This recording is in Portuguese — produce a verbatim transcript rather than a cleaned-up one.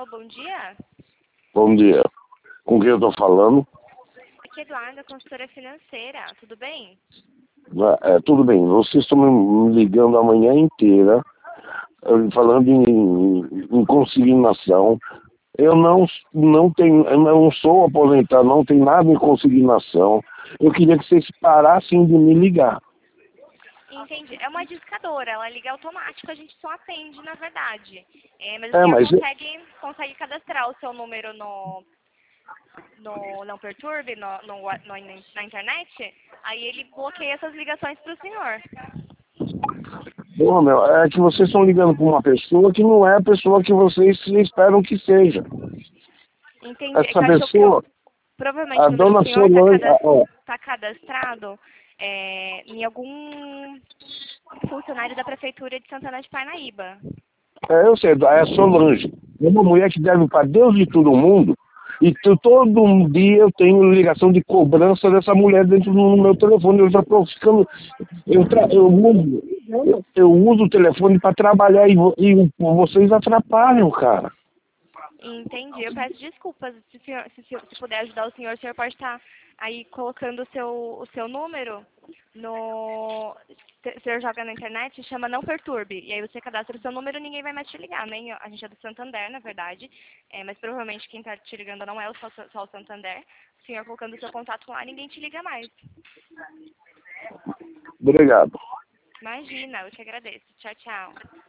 Alô, bom dia. Bom dia. Com quem eu tô falando? Aqui é Eduarda, consultora financeira. Tudo bem? É, tudo bem. Vocês estão me ligando a manhã inteira, eh, falando em, em consignação. Eu não, não tenho, eu não sou aposentado, não tenho nada em consignação. Eu queria que vocês parassem de me ligar. Entendi. É uma discadora, ela liga automático, a gente só atende, na verdade. É, mas o É, senhor mas consegue, consegue cadastrar o seu número no, no Não Perturbe, no, no, no- na internet, aí ele bloqueia essas ligações para o senhor. Pô, meu, é que vocês estão ligando para uma pessoa que não é a pessoa que vocês esperam que seja. Entendi. É que Essa eu acho que eu, pessoa, provavelmente a o número do dona senhor está Solange, ah, ó, tá cadastrado é, em algum funcionário da Prefeitura de Santana de Parnaíba. é, eu sei, é a Solange. É uma mulher que deve para Deus e todo mundo. E tu- todo dia eu tenho ligação de cobrança dessa mulher dentro do meu telefone. Eu já estou ficando. Eu, tra, eu, uso, eu uso o telefone para trabalhar e, vo- e vocês atrapalham, cara. Entendi. Eu peço desculpas. Se, o senhor, se, se- se puder ajudar o senhor, o senhor pode estar aí colocando o seu, o seu número no. O senhor joga na internet, chama Não Perturbe. E aí você cadastra o seu número, ninguém vai mais te ligar, nem eu. A gente é do Santander, na verdade. É, mas provavelmente quem está te ligando não é o, só, só o Santander. O senhor colocando o seu contato lá, ninguém te liga mais. Obrigado. Imagina, eu te agradeço. Tchau, tchau.